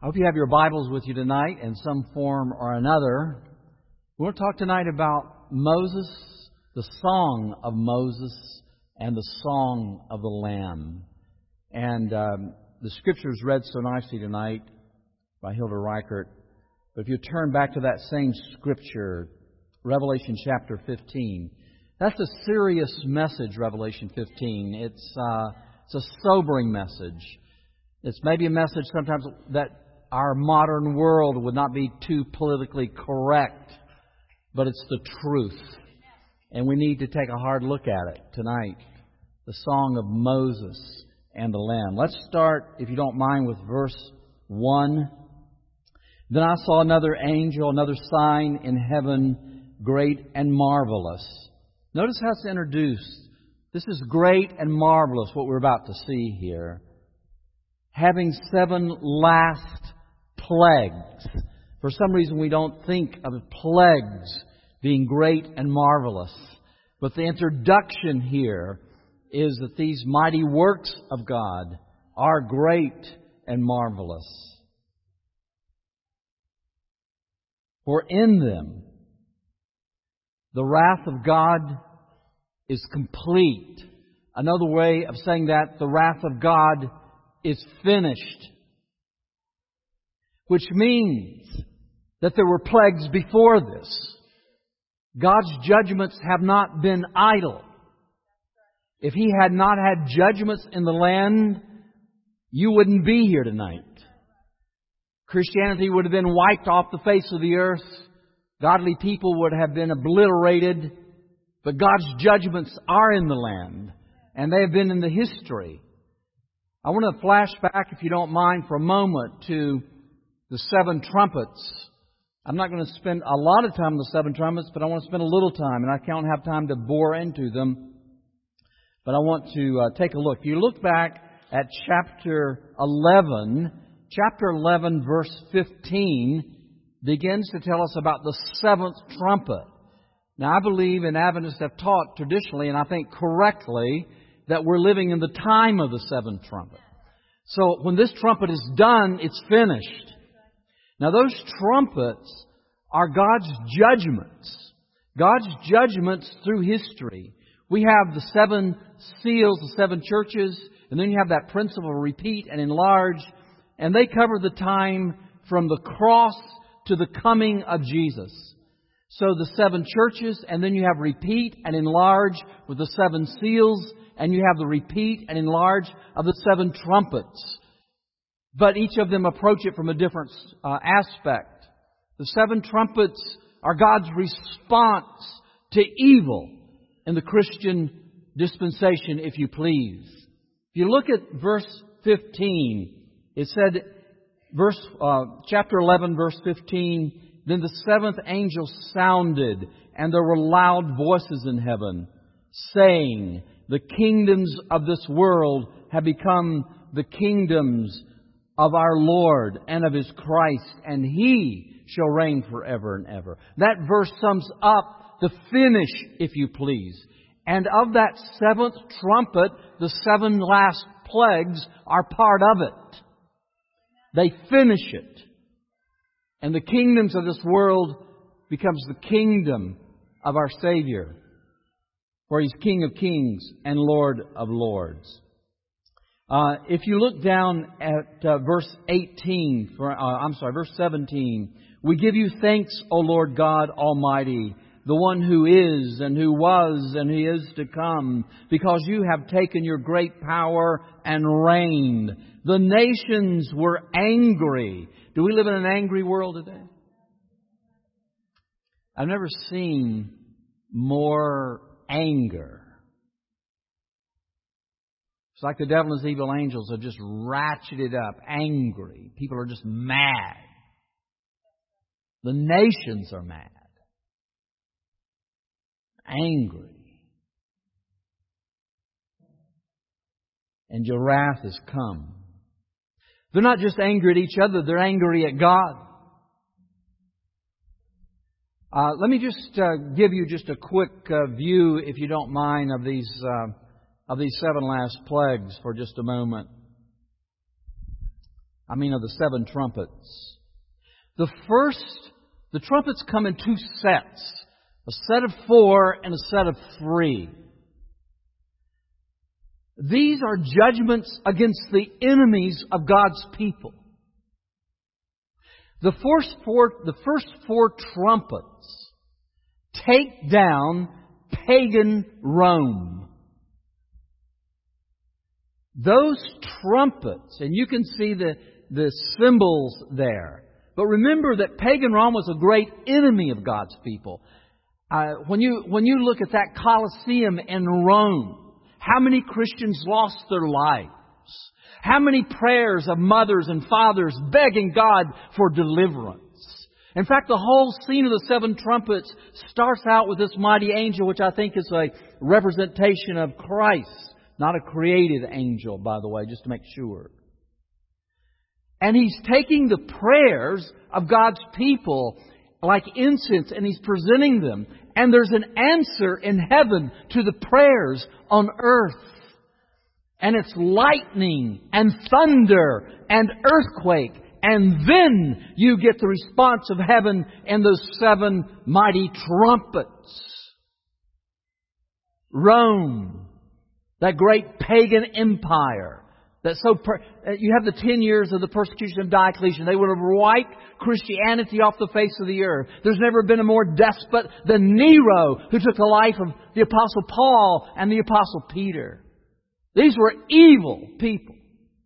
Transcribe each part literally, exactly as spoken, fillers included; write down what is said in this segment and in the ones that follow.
I hope you have your Bibles with you tonight in some form or another. We want to talk tonight about Moses, the song of Moses, and the song of the Lamb. And um, the Scriptures read so nicely tonight by Hilda Reichert. But if you turn back to that same Scripture, Revelation chapter fifteen, that's a serious message, Revelation fifteen. It's, uh, it's a sobering message. It's maybe a message sometimes that our modern world would not be too politically correct, but it's the truth. And we need to take a hard look at it tonight. The song of Moses and the Lamb. Let's start, if you don't mind, with verse one. Then I saw another angel, another sign in heaven, great and marvelous. Notice how it's introduced. This is great and marvelous, what we're about to see here. Having seven last plagues. For some reason we don't think of plagues being great and marvelous. But the introduction here is that these mighty works of God are great and marvelous. For in them the wrath of God is complete. Another way of saying that, the wrath of God is finished. Which means that there were plagues before this. God's judgments have not been idle. If He had not had judgments in the land, you wouldn't be here tonight. Christianity would have been wiped off the face of the earth. Godly people would have been obliterated. But God's judgments are in the land, and they have been in the history. I want to flash back, if you don't mind, for a moment to the seven trumpets. I'm not going to spend a lot of time on the seven trumpets, but I want to spend a little time, and I can't have time to bore into them. But I want to uh, take a look. If you look back at chapter eleven, chapter eleven, verse fifteen, begins to tell us about the seventh trumpet. Now, I believe, and Adventists have taught traditionally, and I think correctly, that we're living in the time of the seventh trumpet. So when this trumpet is done, it's finished. Now those trumpets are God's judgments. God's judgments through history. We have the seven seals, the seven churches, and then you have that principle of repeat and enlarge. And they cover the time from the cross to the coming of Jesus. So the seven churches, and then you have repeat and enlarge with the seven seals, and you have the repeat and enlarge of the seven trumpets. But each of them approach it from a different uh, aspect. The seven trumpets are God's response to evil in the Christian dispensation, if you please. If you look at verse fifteen, it said, verse uh, chapter eleven, verse fifteen, then the seventh angel sounded, and there were loud voices in heaven, saying, the kingdoms of this world have become the kingdoms of our Lord and of His Christ, and He shall reign forever and ever. That verse sums up the finish, if you please. And of that seventh trumpet, the seven last plagues are part of it. They finish it. And the kingdoms of this world becomes the kingdom of our Savior, for He's King of kings and Lord of lords. Uh, if you look down at uh, verse eighteen, for, uh, I'm sorry, verse seventeen, we give you thanks, O Lord God Almighty, the one who is and who was and who is to come, because you have taken your great power and reigned. The nations were angry. Do we live in an angry world today? I've never seen more anger. It's like the devil and his evil angels have just ratcheted up, angry. People are just mad. The nations are mad. Angry. And your wrath has come. They're not just angry at each other, they're angry at God. Uh, let me just uh, give you just a quick uh, view, if you don't mind, of these uh, of these seven last plagues for just a moment. I mean of the seven trumpets. The first, the trumpets come in two sets. A set of four and a set of three. These are judgments against the enemies of God's people. The first four, the first four trumpets take down pagan Rome. Those trumpets, and you can see the, the symbols there. But remember that pagan Rome was a great enemy of God's people. Uh, when you, when you look at that Colosseum in Rome, how many Christians lost their lives? How many prayers of mothers and fathers begging God for deliverance? In fact, the whole scene of the seven trumpets starts out with this mighty angel, which I think is a representation of Christ. Not a created angel, by the way, just to make sure. And He's taking the prayers of God's people like incense and He's presenting them. And there's an answer in heaven to the prayers on earth. And it's lightning and thunder and earthquake. And then you get the response of heaven and those seven mighty trumpets. Rome, that great pagan empire. That so per- you have the ten years of the persecution of Diocletian. They would have wiped Christianity off the face of the earth. There's never been a more despot than Nero, who took the life of the Apostle Paul and the Apostle Peter. These were evil people.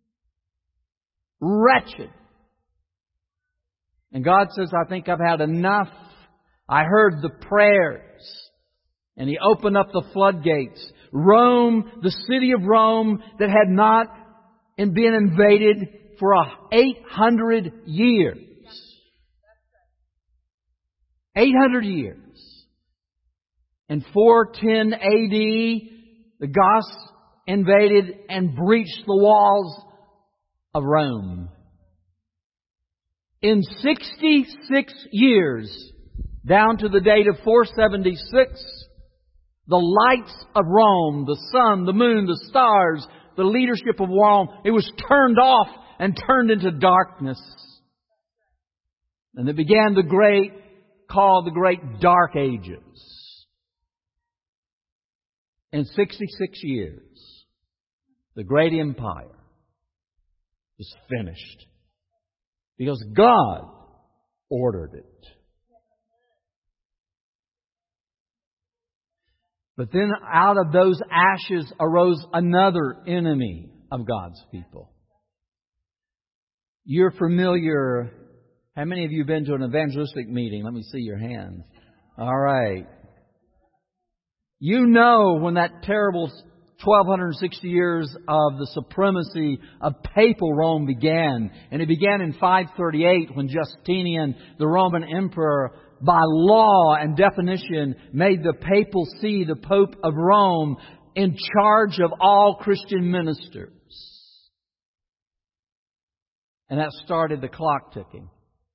Wretched. And God says, I think I've had enough. I heard the prayers. And He opened up the floodgates. Rome, the city of Rome that had not been invaded for eight hundred years. eight hundred years. In four ten A D, the Goths invaded and breached the walls of Rome. In sixty-six years, down to the date of four seventy-six, the lights of Rome, the sun, the moon, the stars, the leadership of Rome, it was turned off and turned into darkness. And it began the great, called the Great Dark Ages. In sixty-six years, the great empire was finished. Because God ordered it. But then out of those ashes arose another enemy of God's people. You're familiar. How many of you have been to an evangelistic meeting? Let me see your hands. All right. You know when that terrible twelve sixty years of the supremacy of papal Rome began. And it began in five thirty-eight when Justinian, the Roman emperor, by law and definition, made the papal see, the Pope of Rome, in charge of all Christian ministers. And that started the clock ticking.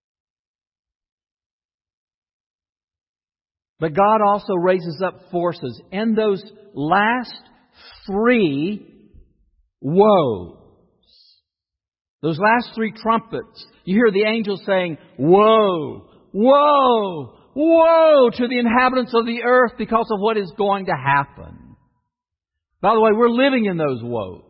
But God also raises up forces. In those last three woes, those last three trumpets, you hear the angel saying, woe! Woe! Woe to the inhabitants of the earth because of what is going to happen. By the way, we're living in those woes.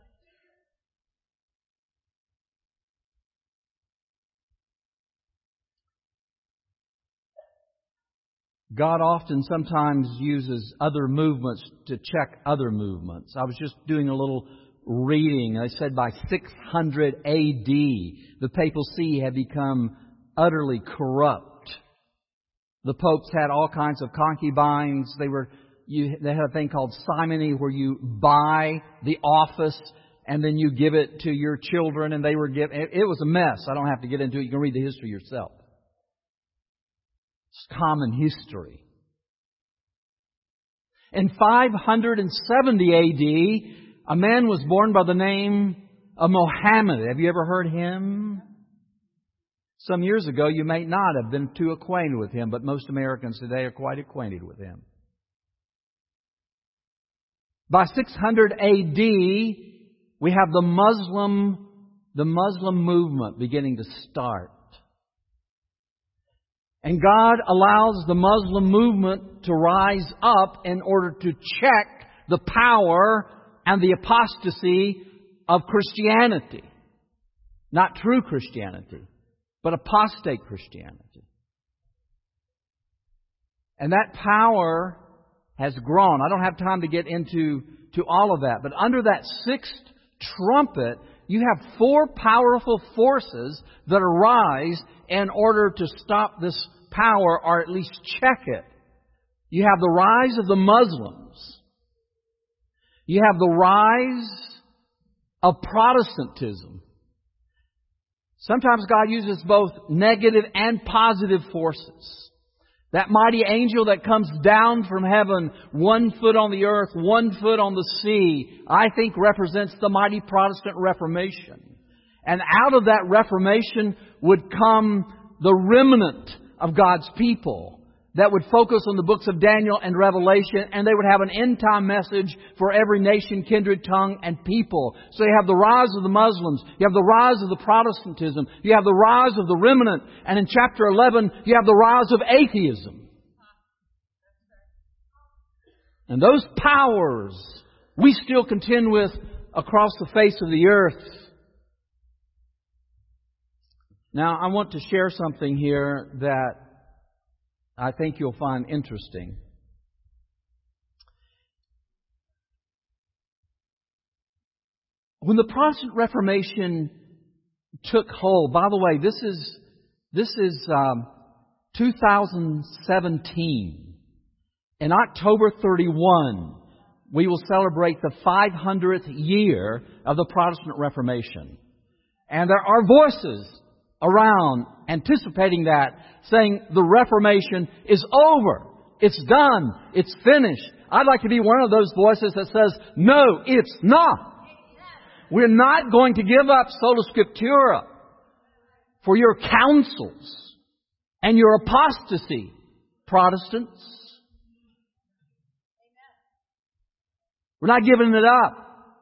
God often sometimes uses other movements to check other movements. I was just doing a little reading. I said by six hundred A D, the papal see had become utterly corrupt. The popes had all kinds of concubines. They were, you, they had a thing called simony, where you buy the office and then you give it to your children, and they were given. It, it was a mess. I don't have to get into it. You can read the history yourself. It's common history. In five seventy A D, a man was born by the name of Mohammed. Have you ever heard him? Some years ago, you may not have been too acquainted with him, but most Americans today are quite acquainted with him. By six hundred A D, we have the Muslim, the Muslim movement beginning to start. And God allows the Muslim movement to rise up in order to check the power and the apostasy of Christianity. Not true Christianity, but apostate Christianity. And that power has grown. I don't have time to get into to all of that. But under that sixth trumpet, you have four powerful forces that arise in order to stop this power, or at least check it. You have the rise of the Muslims. You have the rise of Protestantism. Sometimes God uses both negative and positive forces. That mighty angel that comes down from heaven, one foot on the earth, one foot on the sea, I think represents the mighty Protestant Reformation. And out of that Reformation would come the remnant of God's people that would focus on the books of Daniel and Revelation, and they would have an end-time message for every nation, kindred, tongue, and people. So you have the rise of the Muslims, you have the rise of the Protestantism, you have the rise of the remnant, and in chapter eleven, you have the rise of atheism. And those powers we still contend with across the face of the earth. Now, I want to share something here that I think you'll find interesting. When the Protestant Reformation took hold, by the way, this is this is um, two thousand seventeen. In October thirty-first, we will celebrate the five hundredth year of the Protestant Reformation. And there are voices around anticipating that, saying the Reformation is over. It's done. It's finished. I'd like to be one of those voices that says, no, it's not. We're not going to give up sola scriptura for your counsels and your apostasy, Protestants. We're not giving it up.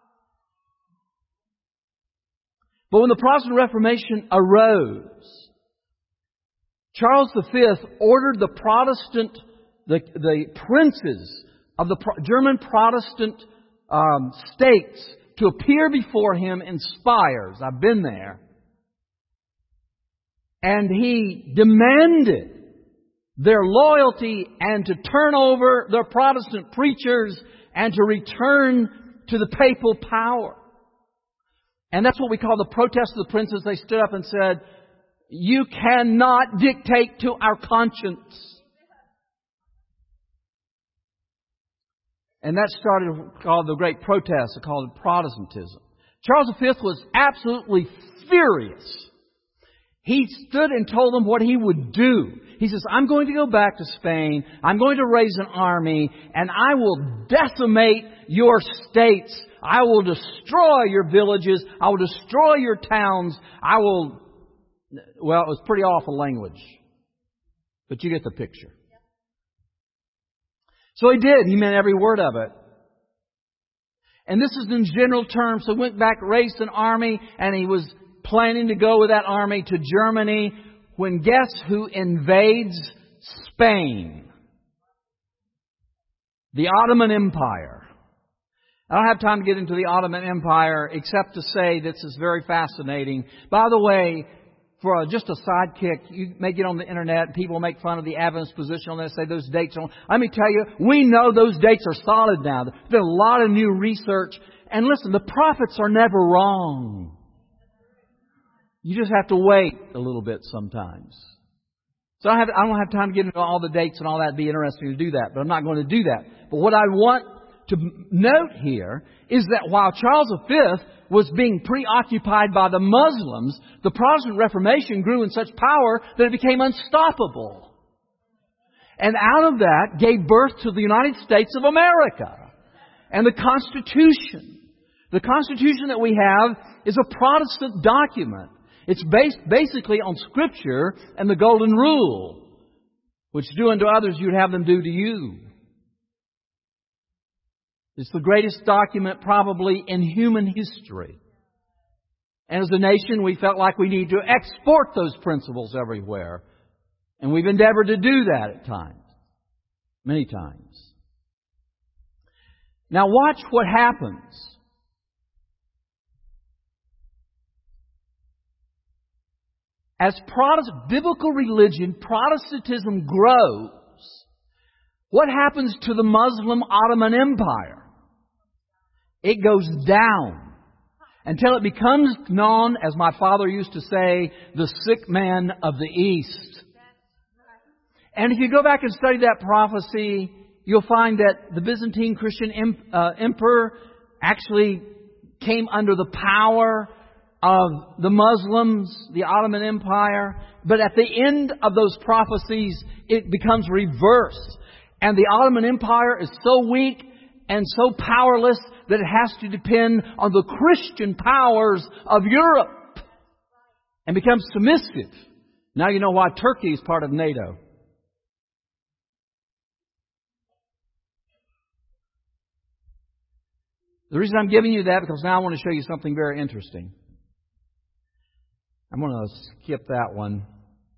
But when the Protestant Reformation arose, Charles the Fifth ordered the Protestant, the, the princes of the Pro- German Protestant um, states to appear before him in spires. I've been there. And he demanded their loyalty and to turn over their Protestant preachers and to return to the papal power. And that's what we call the protest of the princes. They stood up and said, you cannot dictate to our conscience. And that started called the Great Protest, called Protestantism. Charles the Fifth was absolutely furious. He stood and told them what he would do. He says, I'm going to go back to Spain. I'm going to raise an army, and I will decimate your states. I will destroy your villages. I will destroy your towns. I will... Well, it was pretty awful language. But you get the picture. So he did. He meant every word of it. And this is in general terms. So he went back, raised an army, and he was planning to go with that army to Germany, when guess who invades Spain? The Ottoman Empire. I don't have time to get into the Ottoman Empire except to say this is very fascinating. By the way, for a, just a sidekick, you may get on the internet and people make fun of the Adventist position on this, say those dates are... Let me tell you, we know those dates are solid now. There's been a lot of new research. And listen, the prophets are never wrong. You just have to wait a little bit sometimes. So I, have, I don't have time to get into all the dates and all that. It'd be interesting to do that, but I'm not going to do that. But what I want to note here is that while Charles the Fifth was being preoccupied by the Muslims, the Protestant Reformation grew in such power that it became unstoppable. And out of that gave birth to the United States of America and the Constitution. The Constitution that we have is a Protestant document. It's based basically on Scripture and the Golden Rule, which do unto others you'd have them do to you. It's the greatest document probably in human history. And as a nation, we felt like we need to export those principles everywhere. And we've endeavored to do that at times. Many times. Now watch what happens. As Protestant, biblical religion, Protestantism grows, what happens to the Muslim Ottoman Empire? It goes down until it becomes known, as my father used to say, the sick man of the East. And if you go back and study that prophecy, you'll find that the Byzantine Christian em, uh, emperor actually came under the power of the Muslims, the Ottoman Empire. But at the end of those prophecies, it becomes reversed. And the Ottoman Empire is so weak and so powerless that it has to depend on the Christian powers of Europe and becomes submissive. Now you know why Turkey is part of NATO. The reason I'm giving you that because now I want to show you something very interesting. I'm going to skip that one.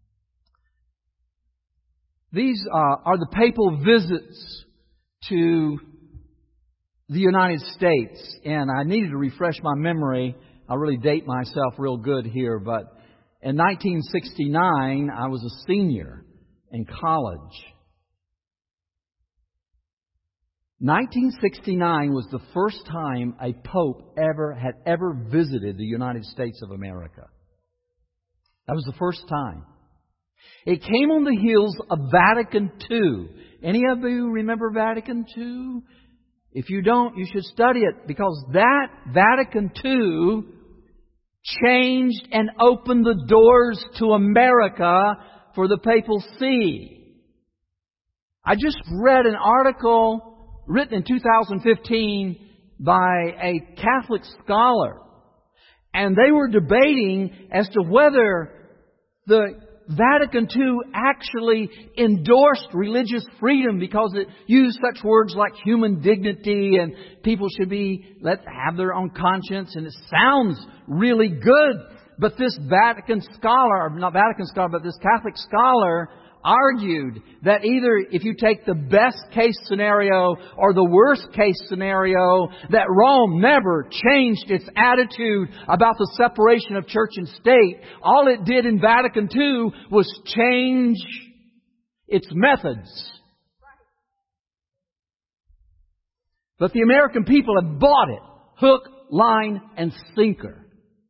These uh, are the papal visits to the United States. And I needed to refresh my memory. I'll really date myself real good here. But in nineteen sixty-nine, I was a senior in college. nineteen sixty-nine was the first time a pope ever had ever visited the United States of America. That was the first time. It came on the heels of Vatican Two. Any of you remember Vatican Two? If you don't, you should study it because that Vatican Two changed and opened the doors to America for the Papal See. I just read an article written in two thousand fifteen by a Catholic scholar. And they were debating as to whether the Vatican Two actually endorsed religious freedom because it used such words like human dignity and people should be let have their own conscience. And it sounds really good. But this Vatican scholar, or not Vatican scholar, but this Catholic scholar argued that either if you take the best case scenario or the worst case scenario, that Rome never changed its attitude about the separation of church and state. All it did in Vatican Two was change its methods. But the American people have bought it, hook, line, and sinker.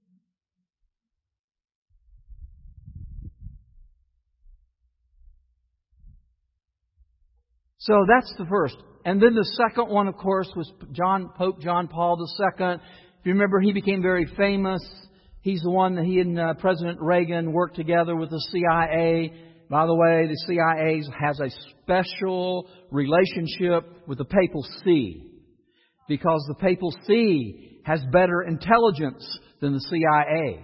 So that's the first. And then the second one, of course, was John, Pope John Paul the Second. If you remember, he became very famous. He's the one that he and uh, President Reagan worked together with the C I A. By the way, the C I A has a special relationship with the Papal See because the Papal See has better intelligence than the C I A.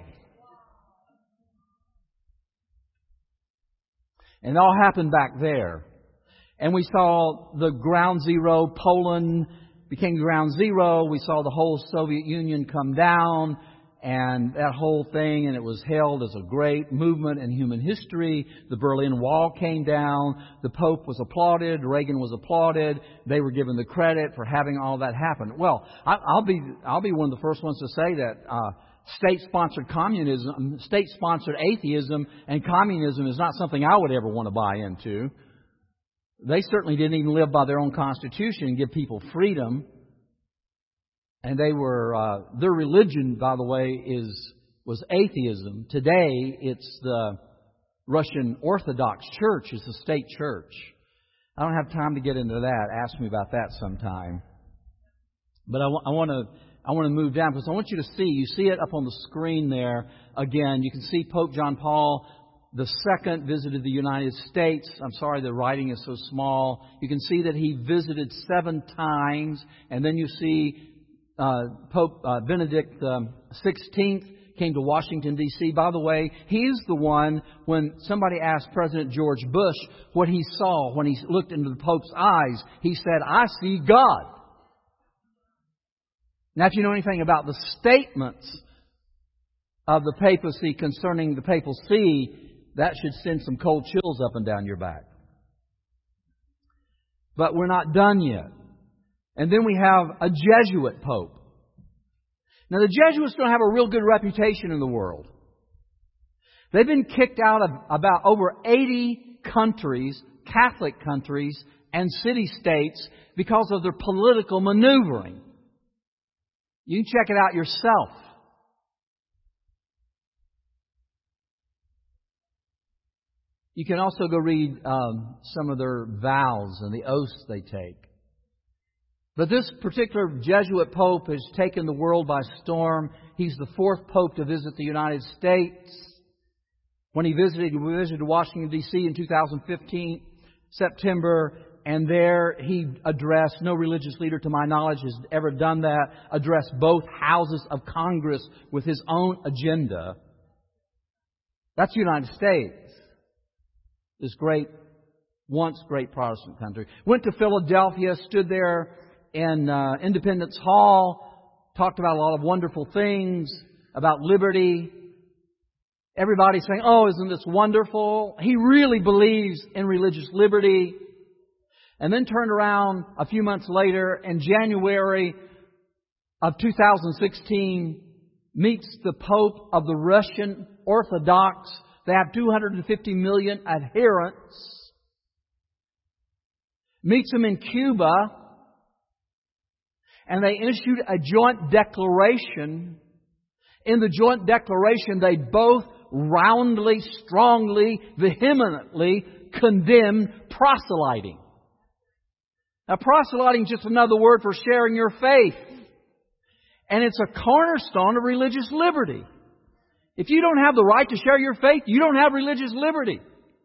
And it all happened back there. And we saw the ground zero. Poland became ground zero. We saw the whole Soviet Union come down and that whole thing. And it was hailed as a great movement in human history. The Berlin Wall came down. The Pope was applauded. Reagan was applauded. They were given the credit for having all that happen. Well, I'll be I'll be one of the first ones to say that uh, state-sponsored communism, state-sponsored atheism and communism is not something I would ever want to buy into. They certainly didn't even live by their own constitution and give people freedom. And they were, uh, their religion, by the way, is, was atheism. Today, it's the Russian Orthodox Church is the state church. I don't have time to get into that. Ask me about that sometime. But I, w- I want to, I want to move down because I want you to see, you see it up on the screen there again. You can see Pope John Paul the Second visited the United States. I'm sorry the writing is so small. You can see that he visited seven times. And then you see uh, Pope uh, Benedict the sixteenth came to Washington, D C By the way, he's the one, when somebody asked President George Bush what he saw when he looked into the Pope's eyes, he said, "I see God." Now, if you know anything about the statements of the papacy concerning the papal see, that should send some cold chills up and down your back. But we're not done yet. And then we have a Jesuit pope. Now, the Jesuits don't have a real good reputation in the world. They've been kicked out of about over eighty countries, Catholic countries, and city-states because of their political maneuvering. You can check it out yourself. You can also go read um, some of their vows and the oaths they take. But this particular Jesuit pope has taken the world by storm. He's the fourth pope to visit the United States. When he visited, he visited Washington, D C in two thousand fifteen, September, and there he addressed, no religious leader to my knowledge has ever done that, addressed both houses of Congress with his own agenda. That's the United States. This great, once great Protestant country. Went to Philadelphia, stood there in uh, Independence Hall, talked about a lot of wonderful things, about liberty. Everybody saying, oh, isn't this wonderful? He really believes in religious liberty. And then turned around a few months later in January of two thousand sixteen, meets the Pope of the Russian Orthodox. They have two hundred fifty million adherents. Meets them in Cuba. And they issued a joint declaration. In the joint declaration, they both roundly, strongly, vehemently condemned proselyting. Now, proselyting is just another word for sharing your faith. And it's a cornerstone of religious liberty. If you don't have the right to share your faith, you don't have religious liberty.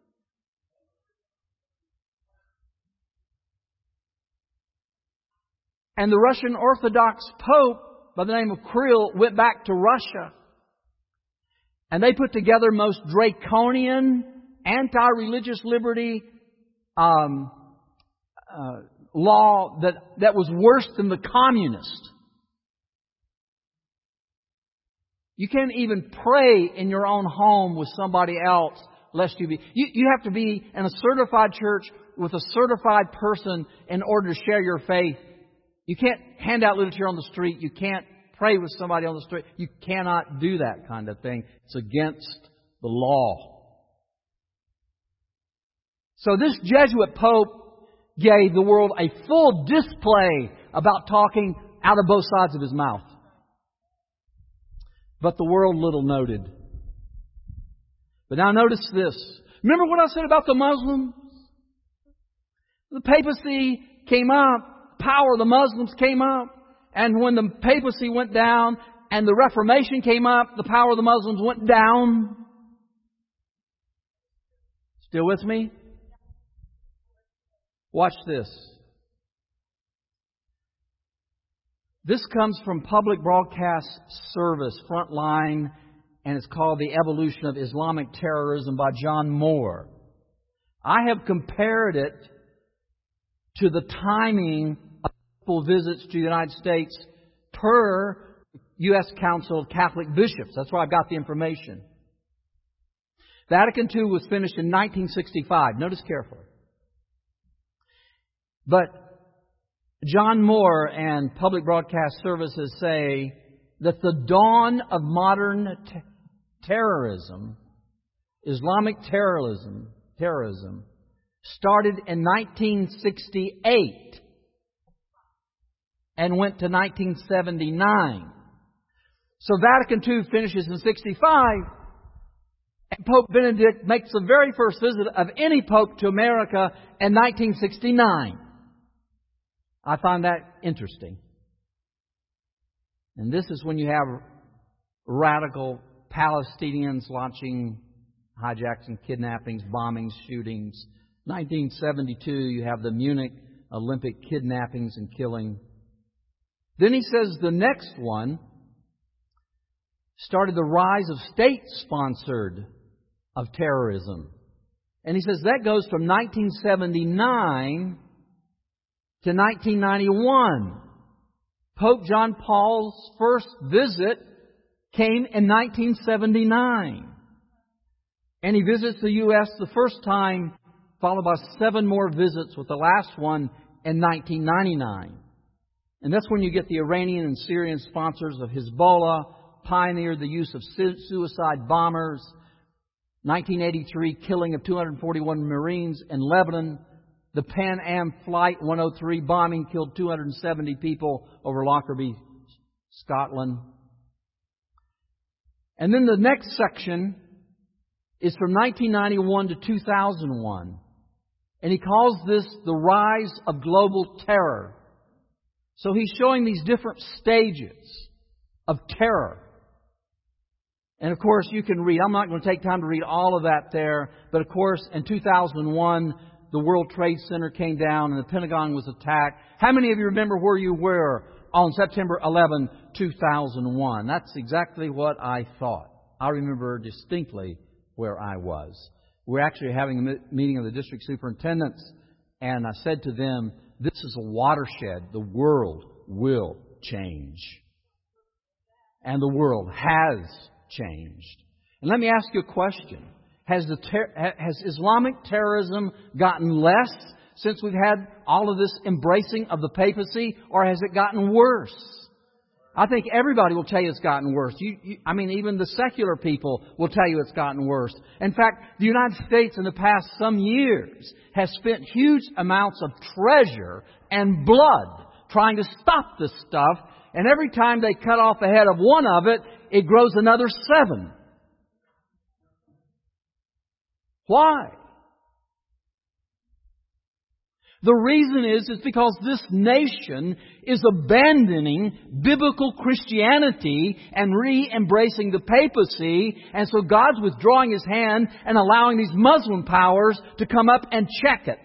And the Russian Orthodox Pope, by the name of Kirill, went back to Russia. And they put together most draconian, anti-religious liberty um, uh, law that, that was worse than the communist. You can't even pray in your own home with somebody else lest you be... You, you have to be in a certified church with a certified person in order to share your faith. You can't hand out literature on the street. You can't pray with somebody on the street. You cannot do that kind of thing. It's against the law. So this Jesuit Pope gave the world a full display about talking out of both sides of his mouth. But the world little noted. But now notice this. Remember what I said about the Muslims? The papacy came up. Power of the Muslims came up. And when the papacy went down and the Reformation came up, the power of the Muslims went down. Still with me? Watch this. This comes from Public Broadcast Service, Frontline, and it's called The Evolution of Islamic Terrorism by John Moore. I have compared it to the timing of papal visits to the United States per U S Council of Catholic Bishops. That's where I got the information. Vatican Two was finished in nineteen sixty-five. Notice carefully. But John Moore and Public Broadcast Services say that the dawn of modern t- terrorism, Islamic terrorism, terrorism, started in nineteen sixty-eight and went to nineteen seventy-nine. So Vatican Two finishes in sixty-five, and Pope Benedict makes the very first visit of any pope to America in nineteen sixty-nine. I find that interesting. And this is when you have radical Palestinians launching hijacks and kidnappings, bombings, shootings. nineteen seventy-two, you have the Munich Olympic kidnappings and killing. Then he says the next one started the rise of state-sponsored of terrorism. And he says that goes from nineteen seventy-nine to nineteen ninety-one. Pope John Paul's first visit came in nineteen seventy-nine. And he visits the U S the first time, followed by seven more visits, with the last one in nineteen ninety-nine. And that's when you get the Iranian and Syrian sponsors of Hezbollah, pioneered the use of suicide bombers. nineteen eighty-three, killing of two hundred forty-one Marines in Lebanon. The Pan Am Flight one oh three bombing killed two hundred seventy people over Lockerbie, Scotland. And then the next section is from nineteen ninety-one to two thousand one. And he calls this the rise of global terror. So he's showing these different stages of terror. And of course you can read, I'm not going to take time to read all of that there, but of course in two thousand one the World Trade Center came down and the Pentagon was attacked. How many of you remember where you were on September eleventh, two thousand one? That's exactly what I thought. I remember distinctly where I was. We're actually having a meeting of the district superintendents, and I said to them, this is a watershed. The world will change. And the world has changed. And let me ask you a question. Has the ter- has Islamic terrorism gotten less since we've had all of this embracing of the papacy, or has it gotten worse? I think everybody will tell you it's gotten worse. You, you, I mean, even the secular people will tell you it's gotten worse. In fact, the United States in the past some years has spent huge amounts of treasure and blood trying to stop this stuff. And every time they cut off the head of one of it, it grows another seven. Why? The reason is, is because this nation is abandoning biblical Christianity and re-embracing the papacy. And so God's withdrawing His hand and allowing these Muslim powers to come up and check it.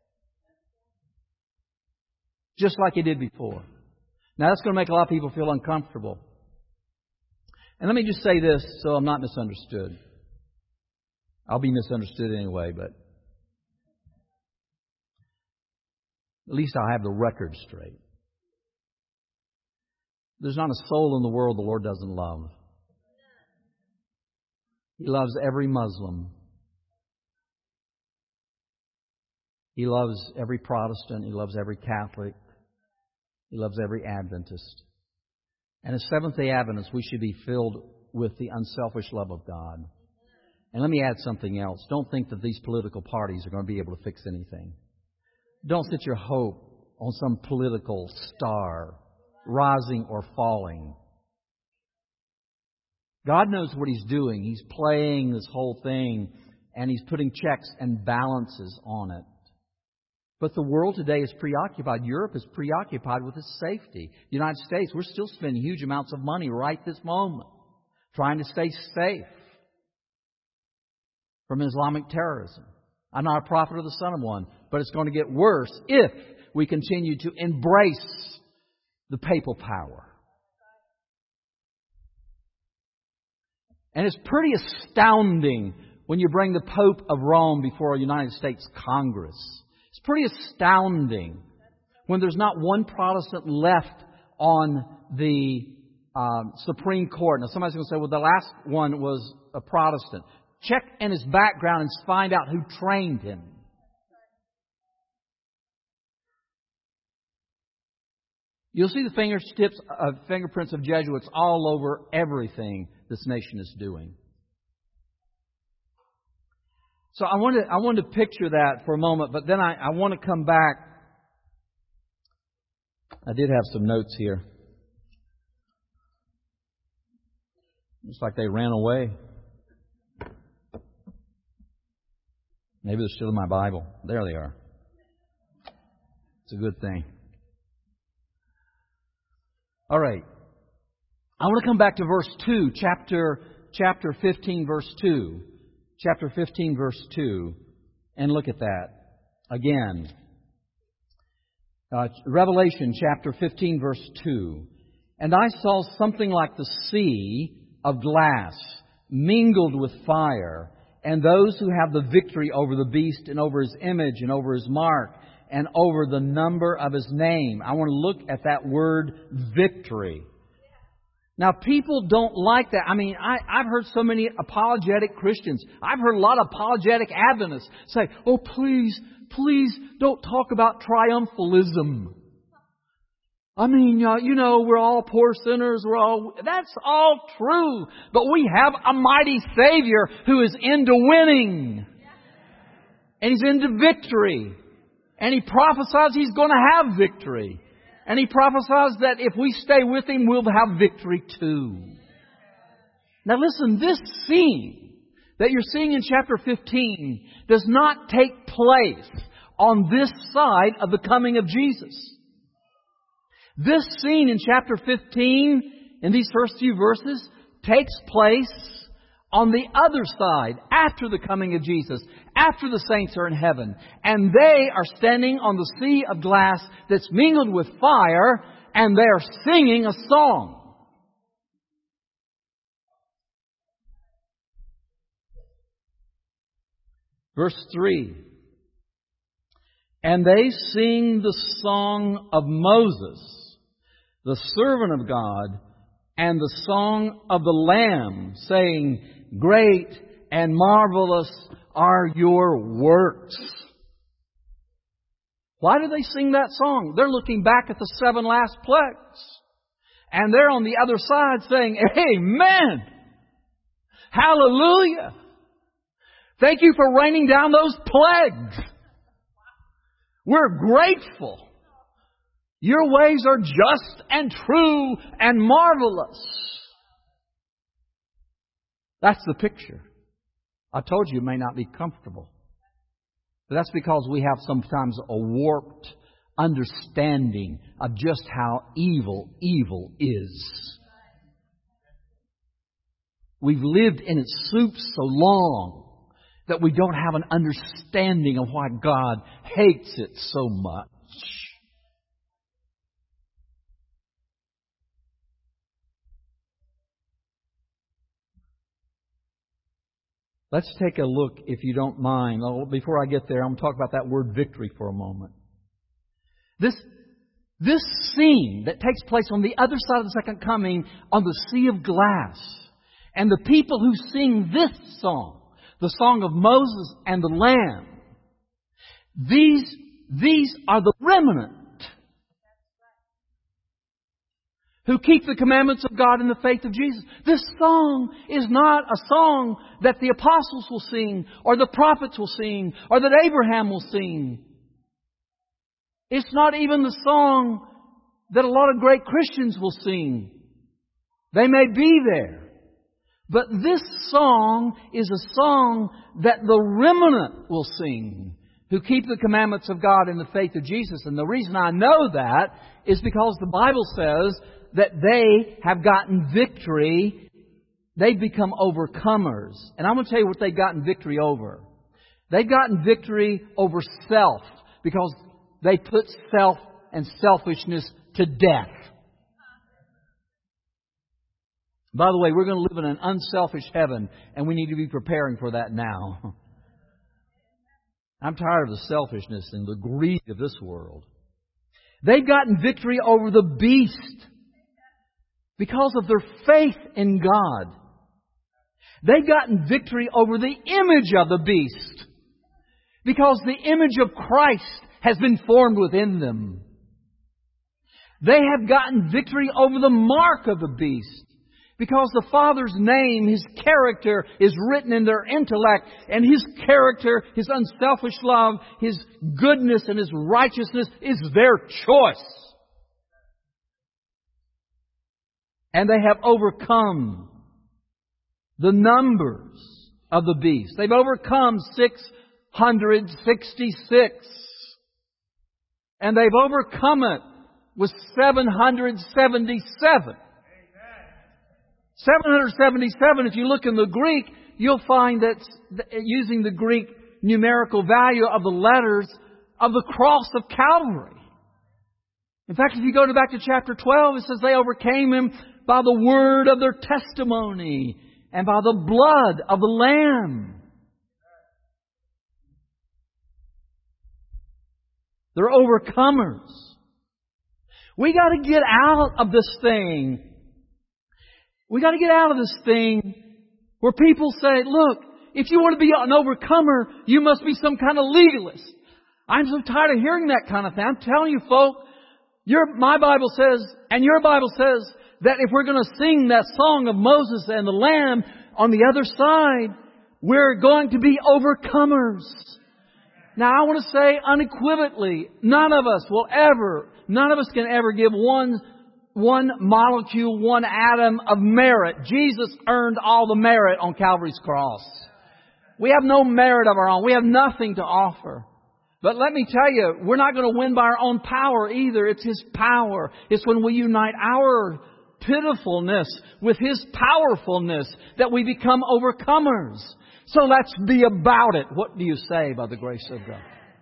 Just like He did before. Now that's going to make a lot of people feel uncomfortable. And let me just say this so I'm not misunderstood. I'll be misunderstood anyway, but at least I'll have the record straight. There's not a soul in the world the Lord doesn't love. He loves every Muslim. He loves every Protestant. He loves every Catholic. He loves every Adventist. And as Seventh-day Adventists, we should be filled with the unselfish love of God. And let me add something else. Don't think that these political parties are going to be able to fix anything. Don't set your hope on some political star rising or falling. God knows what He's doing. He's playing this whole thing, and He's putting checks and balances on it. But the world today is preoccupied. Europe is preoccupied with its safety. The United States, we're still spending huge amounts of money right this moment trying to stay safe from Islamic terrorism. I'm not a prophet of the Son of One, but it's going to get worse if we continue to embrace the papal power. And it's pretty astounding when you bring the Pope of Rome before a United States Congress. It's pretty astounding when there's not one Protestant left on the um, Supreme Court. Now somebody's going to say, well, the last one was a Protestant. Check in his background and find out who trained him. You'll see the fingertips, uh, fingerprints of Jesuits all over everything this nation is doing. So I wanted, I wanted to picture that for a moment, but then I, I want to come back. I did have some notes here. Looks like they ran away. Maybe they're still in my Bible. There they are. It's a good thing. All right. I want to come back to verse two, chapter, chapter fifteen, verse two. Chapter fifteen, verse two. And look at that. Again. Uh, Revelation chapter fifteen, verse two. And I saw something like the sea of glass mingled with fire, and those who have the victory over the beast and over his image and over his mark and over the number of his name. I want to look at that word victory. Now, people don't like that. I mean, I, I've heard so many apologetic Christians. I've heard a lot of apologetic Adventists say, oh, please, please don't talk about triumphalism. I mean, uh, you know, we're all poor sinners. We're all, that's all true. But we have a mighty Savior who is into winning. And He's into victory. And He prophesies He's going to have victory. And He prophesies that if we stay with Him, we'll have victory too. Now listen, this scene that you're seeing in chapter fifteen does not take place on this side of the coming of Jesus. This scene in chapter fifteen, in these first few verses, takes place on the other side, after the coming of Jesus, after the saints are in heaven. And they are standing on the sea of glass that's mingled with fire, and they are singing a song. Verse three. And they sing the song of Moses, the servant of God, and the song of the Lamb, saying, great and marvelous are your works. Why do they sing that song? They're looking back at the seven last plagues. And they're on the other side saying, amen! Hallelujah! Thank you for raining down those plagues. We're grateful. Your ways are just and true and marvelous. That's the picture. I told you it may not be comfortable. But that's because we have sometimes a warped understanding of just how evil evil is. We've lived in its soup so long that we don't have an understanding of why God hates it so much. Let's take a look, if you don't mind. Oh, before I get there, I'm going to talk about that word victory for a moment. This, this scene that takes place on the other side of the second coming on the sea of glass, and the people who sing this song, the song of Moses and the Lamb, these, these are the remnant who keep the commandments of God in the faith of Jesus. This song is not a song that the apostles will sing, or the prophets will sing, or that Abraham will sing. It's not even the song that a lot of great Christians will sing. They may be there. But this song is a song that the remnant will sing, who keep the commandments of God in the faith of Jesus. And the reason I know that is because the Bible says that they have gotten victory. They've become overcomers. And I'm going to tell you what they've gotten victory over. They've gotten victory over self, because they put self and selfishness to death. By the way, we're going to live in an unselfish heaven, and we need to be preparing for that now. I'm tired of the selfishness and the greed of this world. They've gotten victory over the beast because of their faith in God. They've gotten victory over the image of the beast because the image of Christ has been formed within them. They have gotten victory over the mark of the beast because the Father's name, His character, is written in their intellect. And His character, His unselfish love, His goodness and His righteousness is their choice. And they have overcome the numbers of the beast. They've overcome six hundred sixty-six. And they've overcome it with seven hundred seventy-seven. seven hundred seventy-seven, if you look in the Greek, you'll find that using the Greek numerical value of the letters of the cross of Calvary. In fact, if you go back to chapter twelve, it says they overcame Him by the word of their testimony and by the blood of the Lamb. They're overcomers. We got to get out of this thing We got to get out of this thing where people say, look, if you want to be an overcomer, you must be some kind of legalist. I'm so tired of hearing that kind of thing. I'm telling you, folk, your, my Bible says, and your Bible says, that if we're going to sing that song of Moses and the Lamb on the other side, we're going to be overcomers. Now, I want to say unequivocally, none of us will ever, none of us can ever give one, one molecule, one atom of merit. Jesus earned all the merit on Calvary's cross. We have no merit of our own. We have nothing to offer. But let me tell you, we're not going to win by our own power either. It's His power. It's when we unite our pitifulness with His powerfulness that we become overcomers. So let's be about it. What do you say, by the grace of God?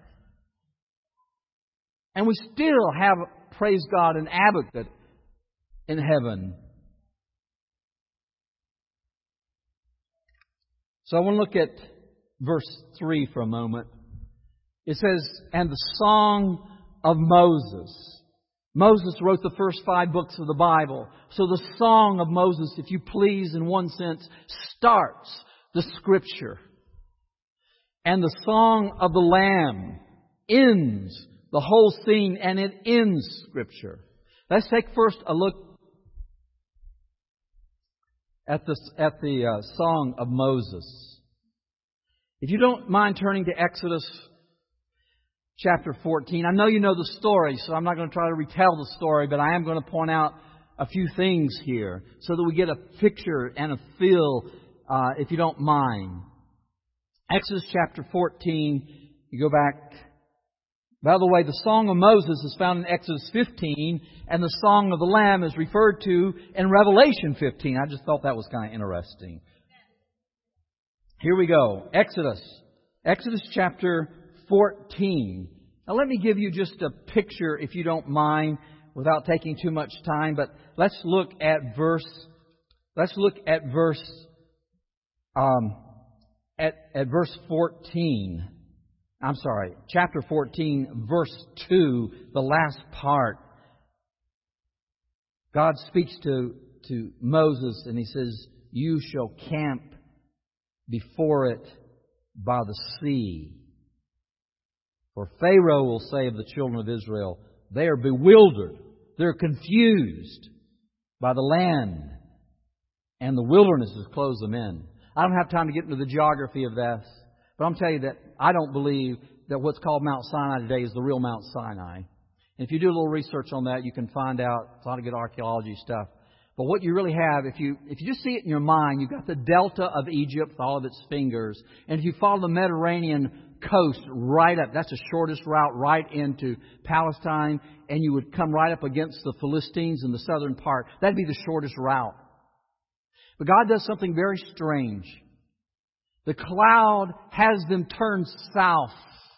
And we still have, praise God, an advocate in heaven. So I want to look at verse three for a moment. It says, and the song of Moses. Moses wrote the first five books of the Bible. So the song of Moses, if you please, in one sense, starts the Scripture. And the song of the Lamb ends the whole scene, and it ends Scripture. Let's take first a look at the, at the uh, song of Moses. If you don't mind turning to Exodus chapter fourteen. I know you know the story, so I'm not going to try to retell the story, but I am going to point out a few things here so that we get a picture and a feel, uh, if you don't mind. Exodus chapter fourteen, you go back. By the way, the Song of Moses is found in Exodus fifteen, and the Song of the Lamb is referred to in Revelation fifteen. I just thought that was kind of interesting. Here we go. Exodus. Exodus chapter fourteen. Now let me give you just a picture, if you don't mind, without taking too much time. But let's look at verse. Let's look at verse. Um, at at verse fourteen. I'm sorry, chapter fourteen, verse two, the last part. God speaks to to Moses, and He says, "You shall camp before it by the sea. For Pharaoh will say of the children of Israel, they are bewildered, they're confused by the land, and the wilderness has closed them in." I don't have time to get into the geography of this, but I'm telling you that I don't believe that what's called Mount Sinai today is the real Mount Sinai. And if you do a little research on that, you can find out a lot of good archaeology stuff. But what you really have, if you if you just see it in your mind, you've got the delta of Egypt with all of its fingers. And if you follow the Mediterranean coast right up, that's the shortest route right into Palestine. And you would come right up against the Philistines in the southern part. That'd be the shortest route. But God does something very strange. The cloud has them turn south.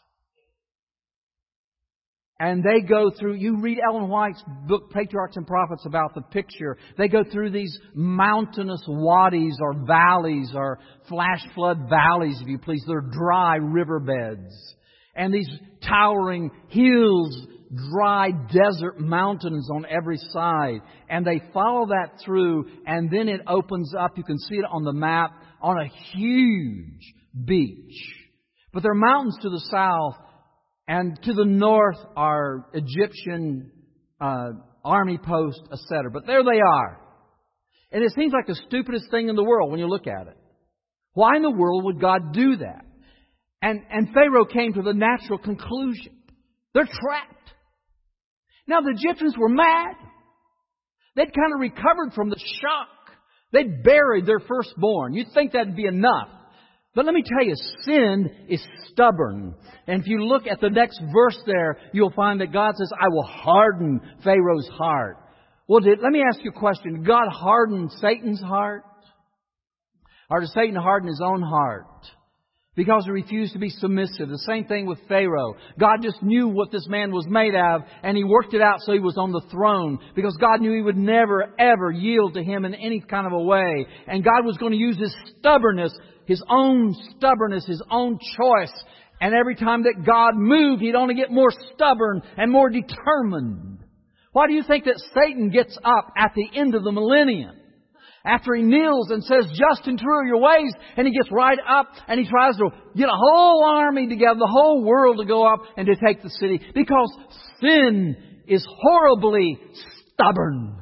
And they go through, you read Ellen White's book, Patriarchs and Prophets, about the picture. They go through these mountainous wadis or valleys or flash flood valleys, if you please. They're dry riverbeds. And these towering hills, dry desert mountains on every side. And they follow that through, and then it opens up. You can see it on the map, on a huge beach. But there are mountains to the south. And to the north are Egyptian uh, army posts, et cetera. But there they are. And it seems like the stupidest thing in the world when you look at it. Why in the world would God do that? And, and Pharaoh came to the natural conclusion. They're trapped. Now the Egyptians were mad. They'd kind of recovered from the shock. They'd buried their firstborn. You'd think that'd be enough. But let me tell you, sin is stubborn. And if you look at the next verse there, you'll find that God says, I will harden Pharaoh's heart. Well, did, let me ask you a question. Did God harden Satan's heart? Or did Satan harden his own heart? Because he refused to be submissive. The same thing with Pharaoh. God just knew what this man was made of, and He worked it out so he was on the throne. Because God knew he would never, ever yield to him in any kind of a way. And God was going to use his stubbornness, his own stubbornness, his own choice. And every time that God moved, he'd only get more stubborn and more determined. Why do you think that Satan gets up at the end of the millennium? After he kneels and says, just and true are your ways, and he gets right up and he tries to get a whole army together, the whole world to go up and to take the city. Because sin is horribly stubborn.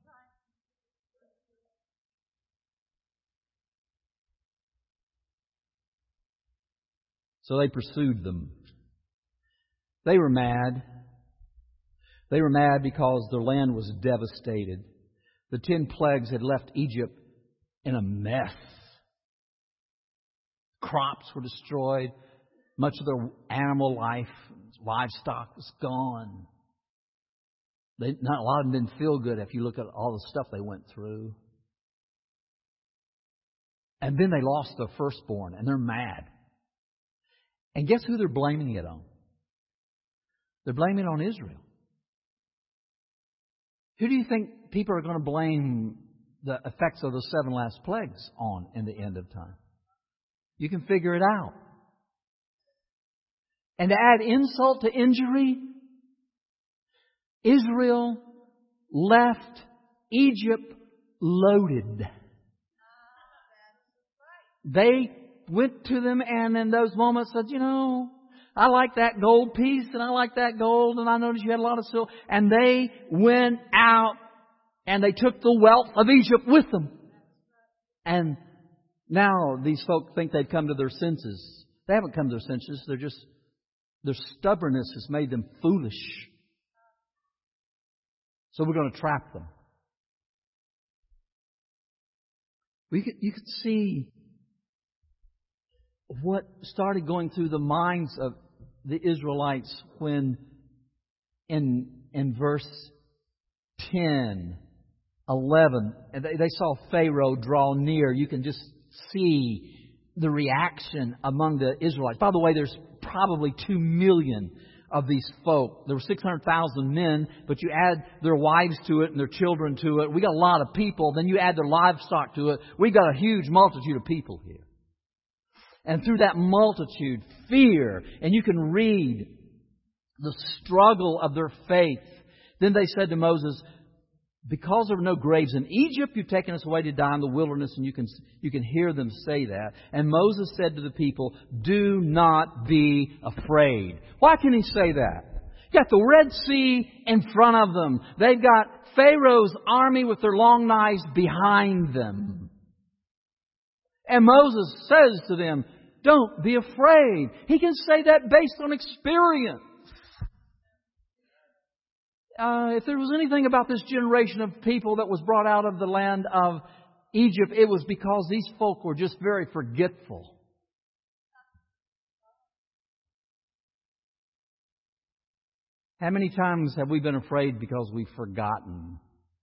So they pursued them. They were mad. They were mad because their land was devastated. The ten plagues had left Egypt in a mess. Crops were destroyed. Much of their animal life, livestock was gone. They, not a lot of them didn't feel good if you look at all the stuff they went through. And then they lost their firstborn, and they're mad. And guess who they're blaming it on? They're blaming it on Israel. Who do you think people are going to blame the effects of the seven last plagues on in the end of time? You can figure it out. And to add insult to injury, Israel left Egypt loaded. They went to them and in those moments said, you know, I like that gold piece and I like that gold and I noticed you had a lot of silver. And they went out and they took the wealth of Egypt with them. And now these folk think they've come to their senses. They haven't come to their senses. They're just, their stubbornness has made them foolish. So we're going to trap them. We could, you could see what started going through the minds of the Israelites when in in verse ten, eleven, they, they saw Pharaoh draw near. You can just see the reaction among the Israelites. By the way, there's probably two million of these folk. There were six hundred thousand men, but you add their wives to it and their children to it. We got a lot of people. Then you add their livestock to it. We got a huge multitude of people here. And through that multitude, fear, and you can read the struggle of their faith. Then they said to Moses, because there were no graves in Egypt, you've taken us away to die in the wilderness. And you can, you can hear them say that. And Moses said to the people, do not be afraid. Why can he say that? You got the Red Sea in front of them. They've got Pharaoh's army with their long knives behind them. And Moses says to them, don't be afraid. He can say that based on experience. Uh, if there was anything about this generation of people that was brought out of the land of Egypt, it was because these folk were just very forgetful. How many times have we been afraid because we've forgotten?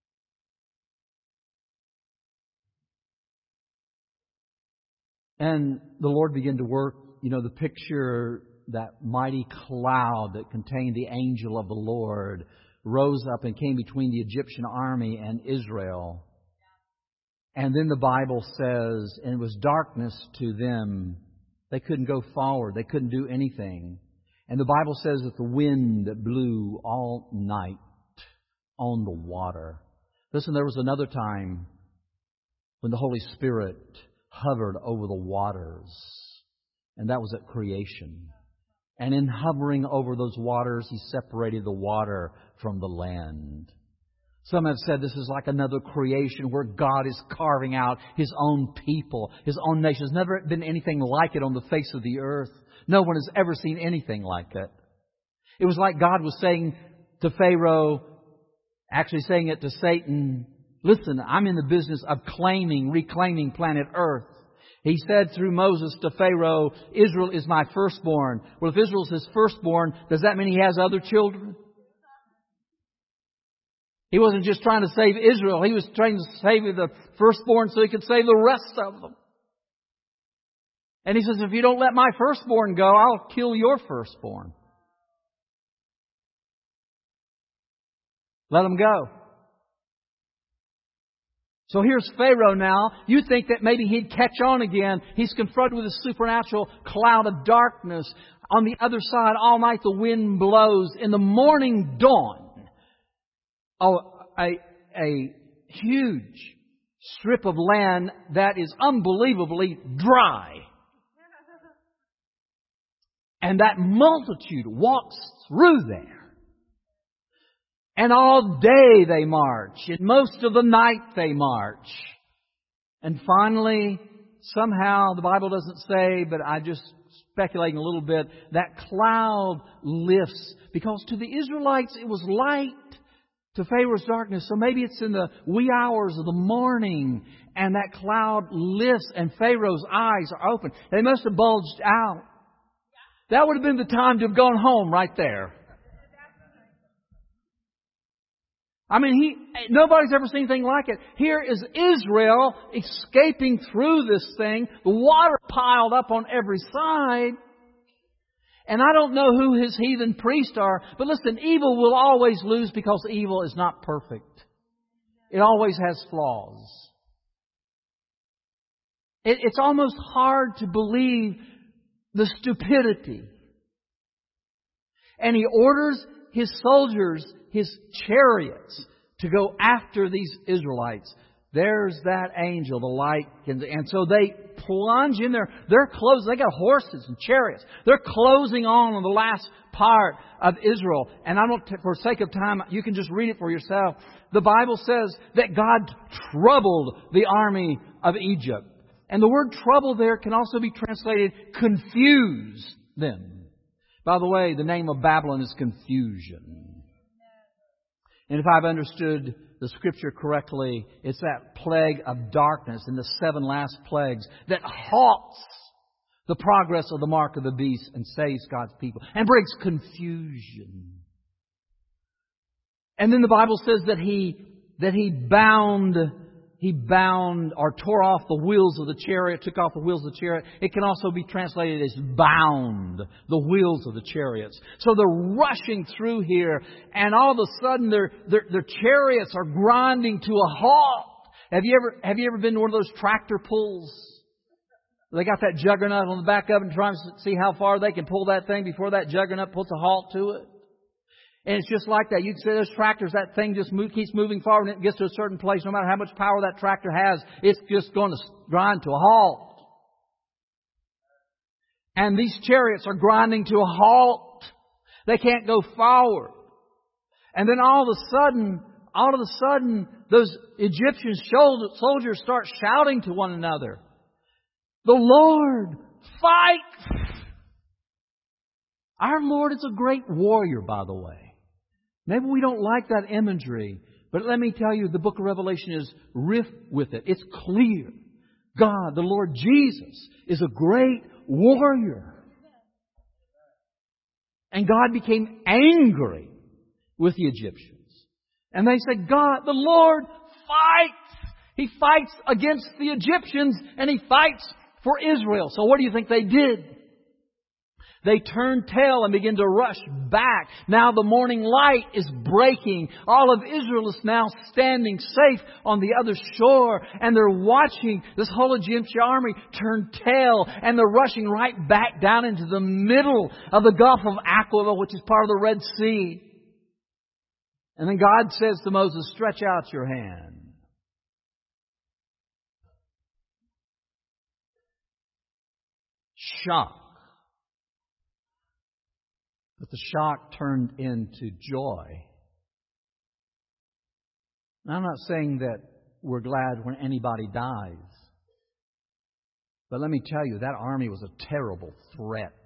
And the Lord began to work, you know, the picture, that mighty cloud that contained the angel of the Lord rose up and came between the Egyptian army and Israel. And then the Bible says, and it was darkness to them. They couldn't go forward. They couldn't do anything. And the Bible says that the wind blew all night on the water. Listen, there was another time when the Holy Spirit hovered over the waters. And that was at creation. And in hovering over those waters, He separated the water from the land. Some have said this is like another creation where God is carving out His own people, His own nation. There's never been anything like it on the face of the earth. No one has ever seen anything like it. It was like God was saying to Pharaoh, actually saying it to Satan, listen, I'm in the business of claiming, reclaiming planet Earth. He said through Moses to Pharaoh, Israel is my firstborn. Well, if Israel is his firstborn, does that mean he has other children? He wasn't just trying to save Israel. He was trying to save the firstborn so he could save the rest of them. And He says, if you don't let my firstborn go, I'll kill your firstborn. Let them go. So here's Pharaoh now. You think that maybe he'd catch on again. He's confronted with a supernatural cloud of darkness. On the other side, all night the wind blows. In the morning dawn, oh, a, a huge strip of land that is unbelievably dry. And that multitude walks through there. And all day they march. And most of the night they march. And finally, somehow, the Bible doesn't say, but I just speculating a little bit, that cloud lifts. Because to the Israelites it was light, to Pharaoh's darkness. So maybe it's in the wee hours of the morning and that cloud lifts and Pharaoh's eyes are open. They must have bulged out. That would have been the time to have gone home right there. I mean, he, nobody's ever seen anything like it. Here is Israel escaping through this thing. The water piled up on every side. And I don't know who his heathen priests are, but listen, evil will always lose because evil is not perfect. It always has flaws. It, it's almost hard to believe the stupidity. And he orders his soldiers, his chariots, to go after these Israelites. There's that angel, the light. And so they plunge in there. They're closing. They got horses and chariots. They're closing on on the last part of Israel. And I don't, for sake of time, you can just read it for yourself. The Bible says that God troubled the army of Egypt. And the word trouble there can also be translated confuse them. By the way, the name of Babylon is confusion. And if I've understood the Scripture correctly, it's that plague of darkness in the seven last plagues that halts the progress of the mark of the beast and saves God's people and brings confusion. And then the Bible says that he that he bound he bound or tore off the wheels of the chariot, took off the wheels of the chariot. It can also be translated as bound the wheels of the chariots. So they're rushing through here, and all of a sudden their their, their chariots are grinding to a halt. Have you ever have you ever been to one of those tractor pulls? They got that juggernaut on the back of it and trying to see how far they can pull that thing before that juggernaut puts a halt to it. And it's just like that. You can say those tractors, that thing just move, keeps moving forward and it gets to a certain place. No matter how much power that tractor has, it's just going to grind to a halt. And these chariots are grinding to a halt. They can't go forward. And then all of a sudden, all of a sudden, those Egyptian soldiers start shouting to one another, "The Lord, fight!" Our Lord is a great warrior, by the way. Maybe we don't like that imagery, but let me tell you, the book of Revelation is rife with it. It's clear. God, the Lord Jesus, is a great warrior. And God became angry with the Egyptians. And they said, God, the Lord fights. He fights against the Egyptians and He fights for Israel. So what do you think they did? They turned tail and began to rush back. Now the morning light is breaking. All of Israel is now standing safe on the other shore. And they're watching this whole Egyptian army turn tail. And they're rushing right back down into the middle of the Gulf of Aqaba, which is part of the Red Sea. And then God says to Moses, "Stretch out your hand." Shock. But the shock turned into joy. Now, I'm not saying that we're glad when anybody dies. But let me tell you, that army was a terrible threat.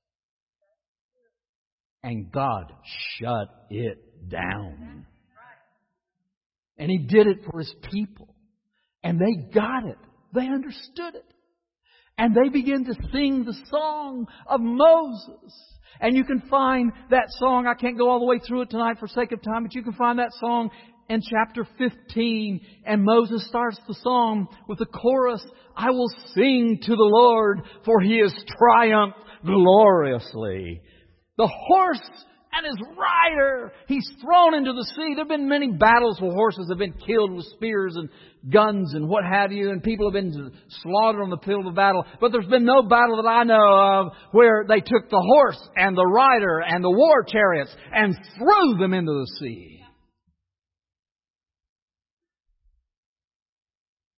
And God shut it down. And He did it for His people. And they got it. They understood it. And they began to sing the song of Moses. And you can find that song. I can't go all the way through it tonight for sake of time, but you can find that song in chapter fifteen. And Moses starts the song with the chorus, "I will sing to the Lord, for He has triumphed gloriously." The horse and his rider, he's thrown into the sea. There have been many battles where horses have been killed with spears and guns and what have you, and people have been slaughtered on the field of battle. But there's been no battle that I know of where they took the horse and the rider and the war chariots and threw them into the sea.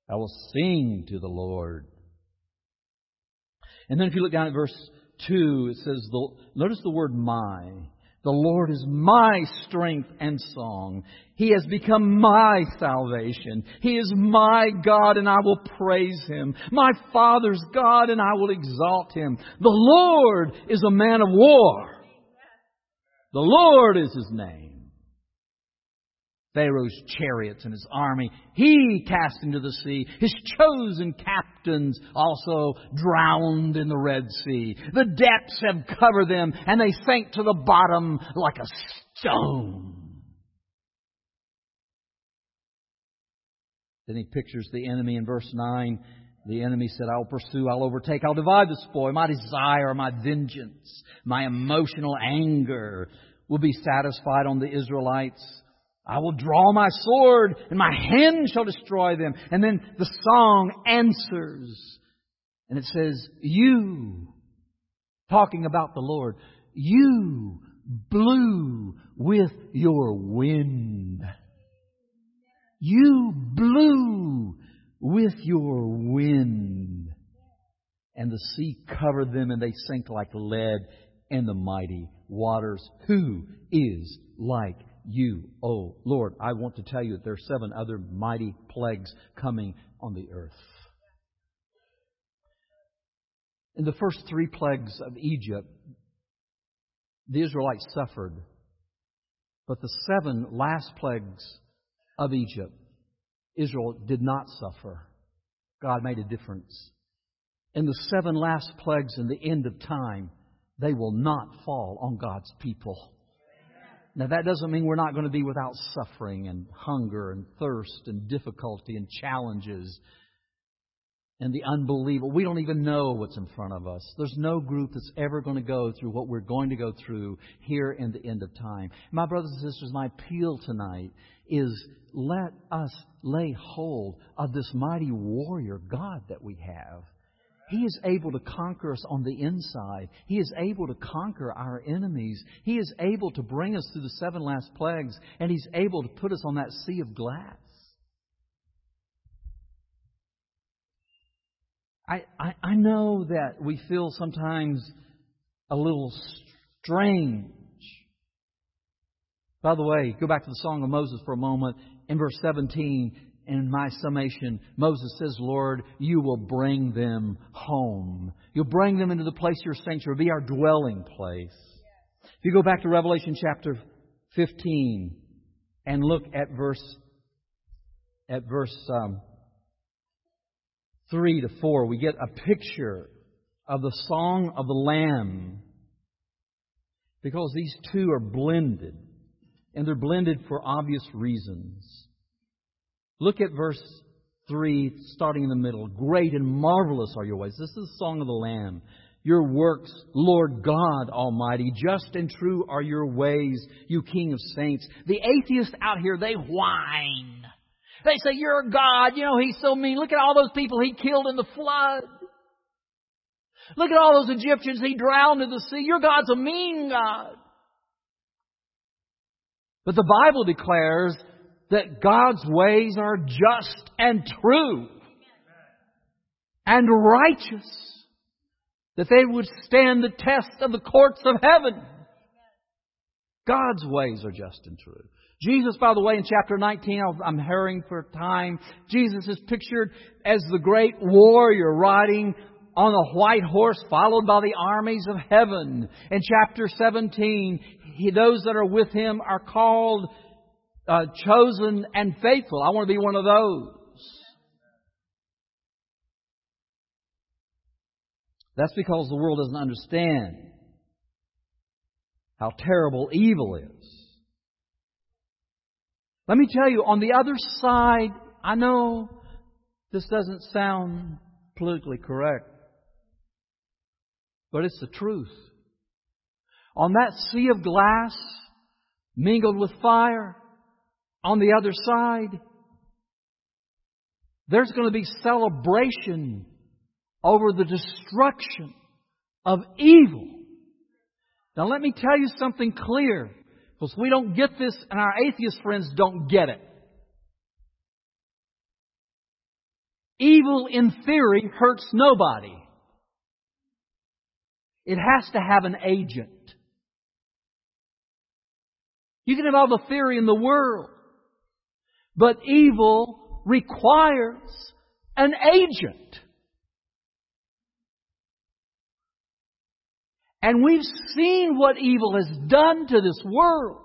I will sing to the Lord. And then if you look down at verse two, it says, the, notice the word my. The Lord is my strength and song. He has become my salvation. He is my God, and I will praise Him. My Father's God, and I will exalt Him. The Lord is a man of war. The Lord is His name. Pharaoh's chariots and his army He cast into the sea. His chosen captains also drowned in the Red Sea. The depths have covered them, and they sank to the bottom like a stone. Then he pictures the enemy in verse nine. The enemy said, I will pursue, I'll overtake, I'll divide the spoil. My desire, my vengeance, my emotional anger will be satisfied on the Israelites. I will draw my sword, and my hand shall destroy them. And then the song answers. And it says, you, talking about the Lord, you blew with your wind. You blew with your wind. And the sea covered them, and they sank like lead in the mighty waters. Who is like You, oh Lord? I want to tell you that there are seven other mighty plagues coming on the earth. In the first three plagues of Egypt, the Israelites suffered. But the seven last plagues of Egypt, Israel did not suffer. God made a difference. In the seven last plagues in the end of time, they will not fall on God's people. Now, that doesn't mean we're not going to be without suffering and hunger and thirst and difficulty and challenges and the unbelievable. We don't even know what's in front of us. There's no group that's ever going to go through what we're going to go through here in the end of time. My brothers and sisters, my appeal tonight is let us lay hold of this mighty warrior God that we have. He is able to conquer us on the inside. He is able to conquer our enemies. He is able to bring us through the seven last plagues. And He's able to put us on that sea of glass. I, I, I know that we feel sometimes a little strange. By the way, go back to the Song of Moses for a moment. In verse seventeen, in my summation, Moses says, Lord, You will bring them home. You'll bring them into the place of Your sanctuary. Be our dwelling place. If you go back to Revelation chapter fifteen and look at verse at verse um, three to four, we get a picture of the song of the Lamb, because these two are blended, and they're blended for obvious reasons. Look at verse three, starting in the middle. Great and marvelous are Your ways. This is the song of the Lamb. Your works, Lord God Almighty, just and true are Your ways, You King of saints. The atheists out here, they whine. They say, You're God. You know, He's so mean. Look at all those people He killed in the flood. Look at all those Egyptians He drowned in the sea. Your God's a mean God. But the Bible declares that God's ways are just and true and righteous, that they would stand the test of the courts of heaven. God's ways are just and true. Jesus, by the way, in chapter nineteen, I'm hurrying for time, Jesus is pictured as the great warrior riding on a white horse, followed by the armies of heaven. In chapter seventeen, he, those that are with Him are called Uh, chosen and faithful. I want to be one of those. That's because the world doesn't understand how terrible evil is. Let me tell you, on the other side, I know this doesn't sound politically correct, but it's the truth. On that sea of glass, mingled with fire, on the other side, there's going to be celebration over the destruction of evil. Now let me tell you something clear, because we don't get this and our atheist friends don't get it. Evil, in theory, hurts nobody. It has to have an agent. You can have all the theory in the world, but evil requires an agent. And we've seen what evil has done to this world.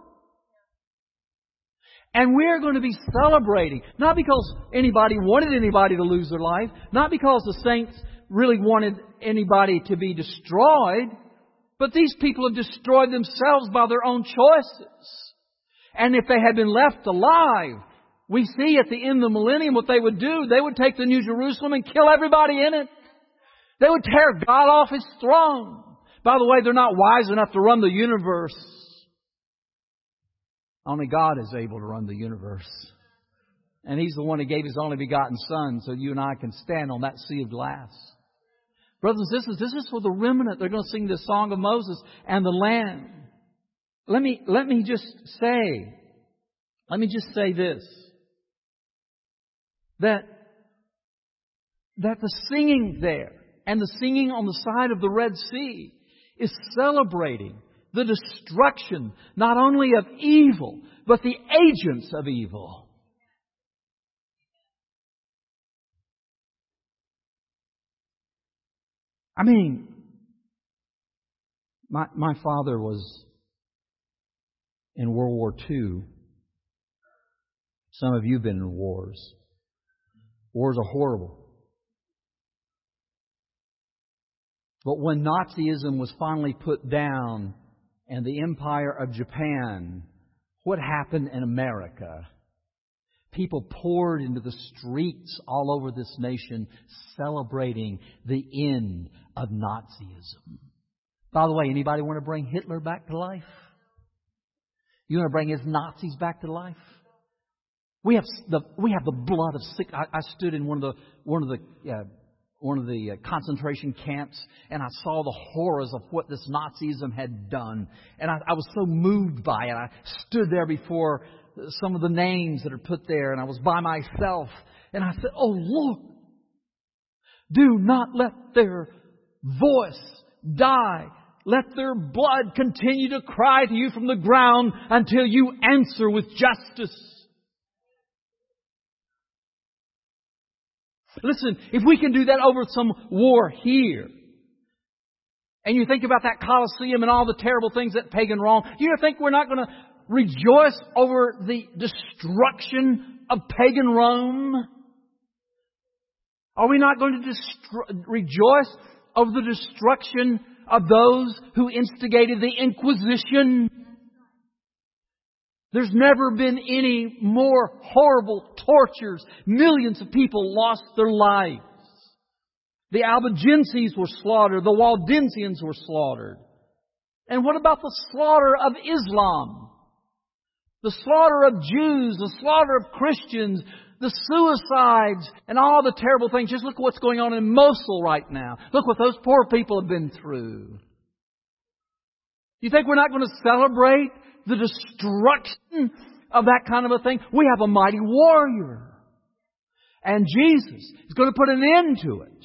And we're going to be celebrating, not because anybody wanted anybody to lose their life, not because the saints really wanted anybody to be destroyed, but these people have destroyed themselves by their own choices. And if they had been left alive, we see at the end of the millennium what they would do. They would take the New Jerusalem and kill everybody in it. They would tear God off His throne. By the way, they're not wise enough to run the universe. Only God is able to run the universe. And He's the one who gave His only begotten Son so you and I can stand on that sea of glass. Brothers and sisters, this is for the remnant. They're going to sing the song of Moses and the Lamb. Let me, let me just say, let me just say this. That, that the singing there and the singing on the side of the Red Sea is celebrating the destruction not only of evil, but the agents of evil. I mean, my, my father was in World War Two. Some of you have been in wars. Wars are horrible. But when Nazism was finally put down and the Empire of Japan, what happened in America? People poured into the streets all over this nation celebrating the end of Nazism. By the way, anybody want to bring Hitler back to life? You want to bring his Nazis back to life? We have the we have the blood of sick. I, I stood in one of the one of the uh, one of the uh, concentration camps, and I saw the horrors of what this Nazism had done, and I, I was so moved by it. I stood there before some of the names that are put there, and I was by myself, and I said, "Oh Lord, do not let their voice die. Let their blood continue to cry to you from the ground until you answer with justice." Listen, if we can do that over some war here, and you think about that Colosseum and all the terrible things that pagan Rome, you think we're not going to rejoice over the destruction of pagan Rome? Are we not going to destru- rejoice over the destruction of those who instigated the Inquisition? There's never been any more horrible tortures. Millions of people lost their lives. The Albigenses were slaughtered. The Waldensians were slaughtered. And what about the slaughter of Islam? The slaughter of Jews, the slaughter of Christians, the suicides, and all the terrible things. Just look at what's going on in Mosul right now. Look what those poor people have been through. You think we're not going to celebrate the destruction of that kind of a thing? We have a mighty warrior. And Jesus is going to put an end to it.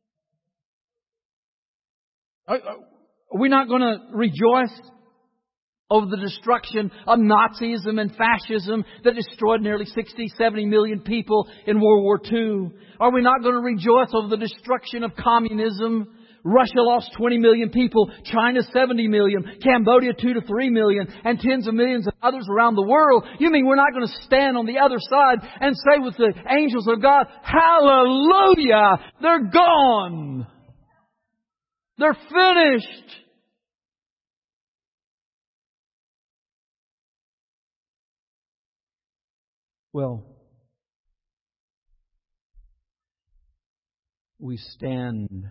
Are we not going to rejoice over the destruction of Nazism and fascism that destroyed nearly sixty, seventy million people in World War Two? Are we not going to rejoice over the destruction of communism? Russia lost twenty million people, China seventy million, Cambodia two to three million, and tens of millions of others around the world. You mean we're not going to stand on the other side and say with the angels of God, "Hallelujah! They're gone. They're finished." Well, we stand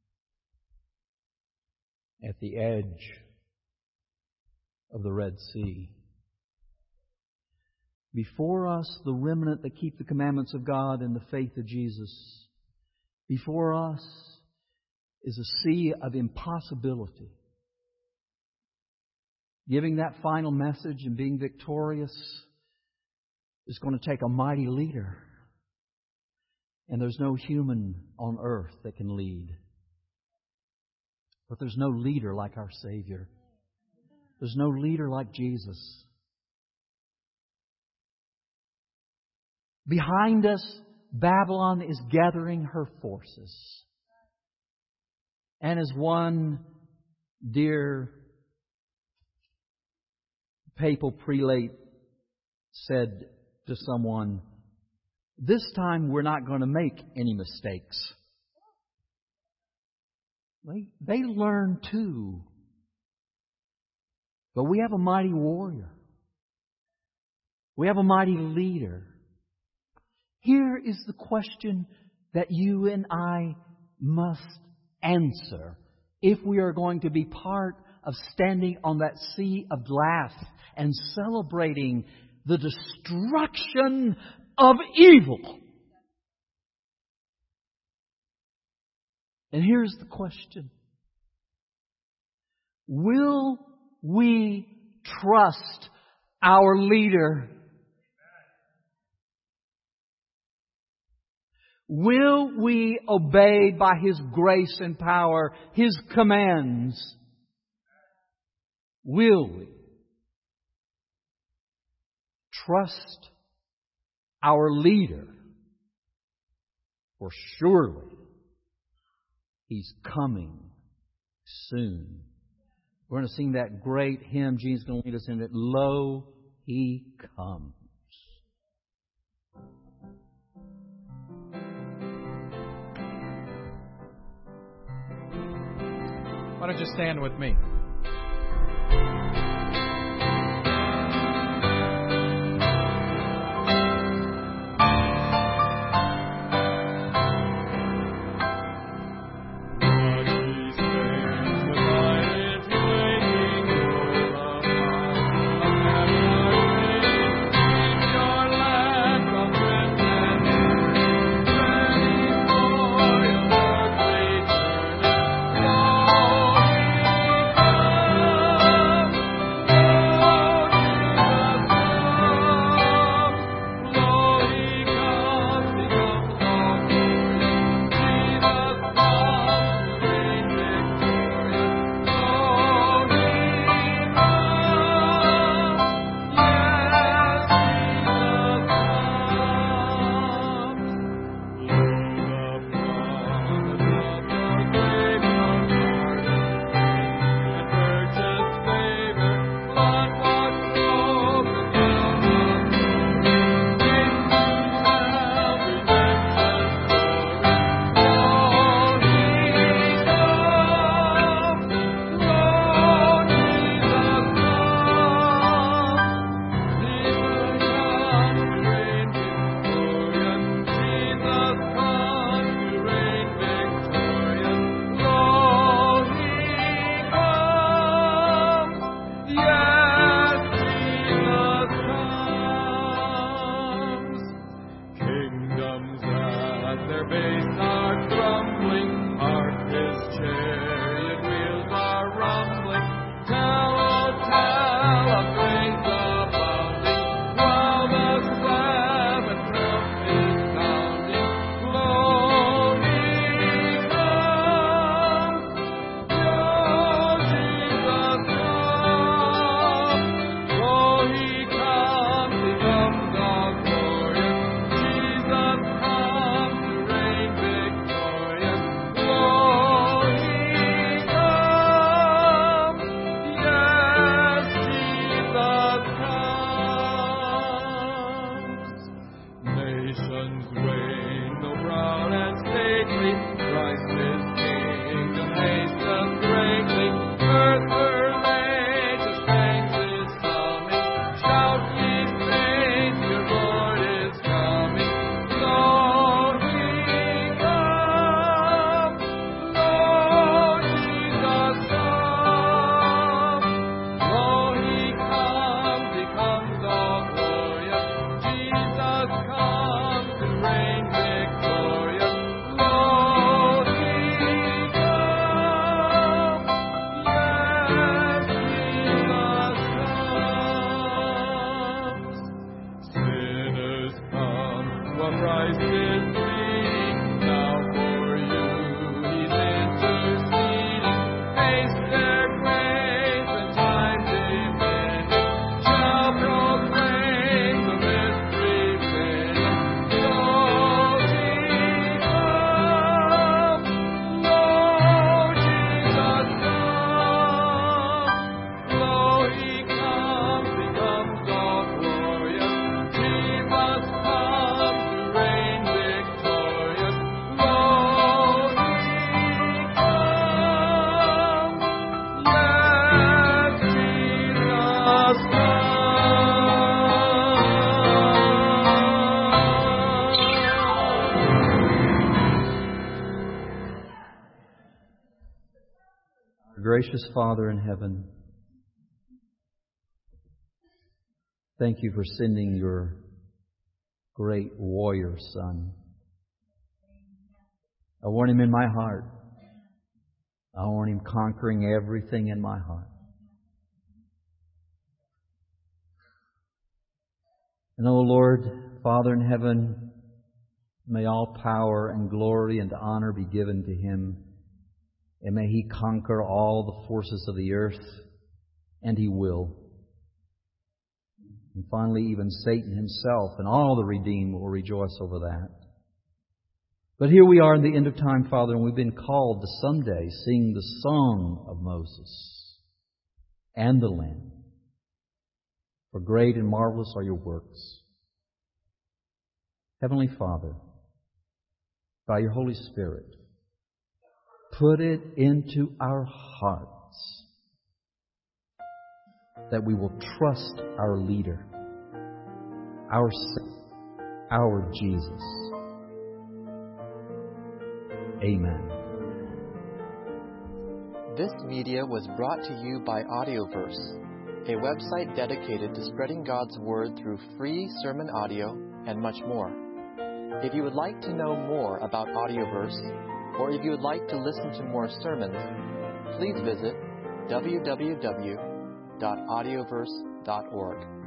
at the edge of the Red Sea. Before us, the remnant that keep the commandments of God and the faith of Jesus. Before us is a sea of impossibility. Giving that final message and being victorious is going to take a mighty leader. And there's no human on earth that can lead. But there's no leader like our Savior. There's no leader like Jesus. Behind us, Babylon is gathering her forces. And as one dear papal prelate said to someone, this time we're not going to make any mistakes. They, they learn too. But we have a mighty warrior. We have a mighty leader. Here is the question that you and I must answer if we are going to be part of standing on that sea of glass and celebrating the destruction of evil. And here's the question. Will we trust our leader? Will we obey by His grace and power His commands? Will we trust our leader? For surely He's coming soon. We're going to sing that great hymn. Gene's going to lead us in it. Lo, He comes. Why don't you stand with me? Oh, Gracious Father in heaven, thank you for sending your great warrior Son. I want him in my heart. I want him conquering everything in my heart. And, O Lord, Father in heaven, may all power and glory and honor be given to him. And may he conquer all the forces of the earth. And he will. And finally, even Satan himself and all the redeemed will rejoice over that. But here we are in the end of time, Father, and we've been called to someday sing the song of Moses and the Lamb. For great and marvelous are your works. Heavenly Father, by your Holy Spirit, put it into our hearts that we will trust our leader, our Savior, our Jesus. Amen. This media was brought to you by Audioverse, a website dedicated to spreading God's Word through free sermon audio and much more. If you would like to know more about Audioverse, or if you would like to listen to more sermons, please visit w w w dot audioverse dot org.